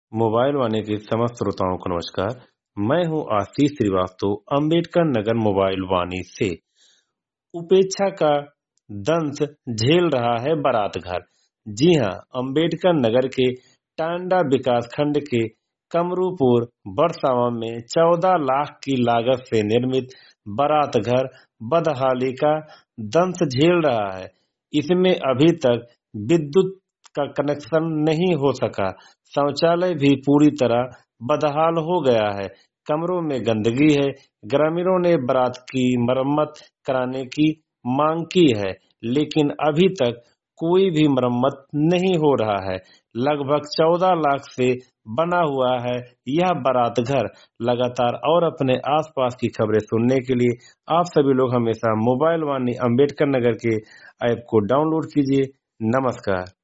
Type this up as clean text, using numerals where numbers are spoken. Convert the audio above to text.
Mobile वाणी के समस्त श्रोताओं को नमस्कार। मैं हूं आशीष श्रीवास्तव अंबेडकर नगर मोबाइल वाणी से। उपेक्षा का दंश झेल रहा है बारात घर। जी हां, अंबेडकर नगर के टांडा विकास खंड के कमरूपुर बरसावा में 14 लाख की लागत से निर्मित बारात घर बदहाली का दंश झेल रहा है। इसमें अभी तक विद्युत का कनेक्शन नहीं हो सका। शौचालय भी पूरी तरह बदहाल हो गया है। कमरों में गंदगी है। ग्रामीणों ने बारात की मरम्मत कराने की मांग की है, लेकिन अभी तक कोई भी मरम्मत नहीं हो रहा है। लगभग 14 लाख से बना हुआ है यह बारात घर। लगातार और अपने आसपास की खबरें सुनने के लिए आप सभी लोग हमेशा मोबाइल वाणी अंबेडकर नगर के ऐप को डाउनलोड कीजिए। नमस्कार।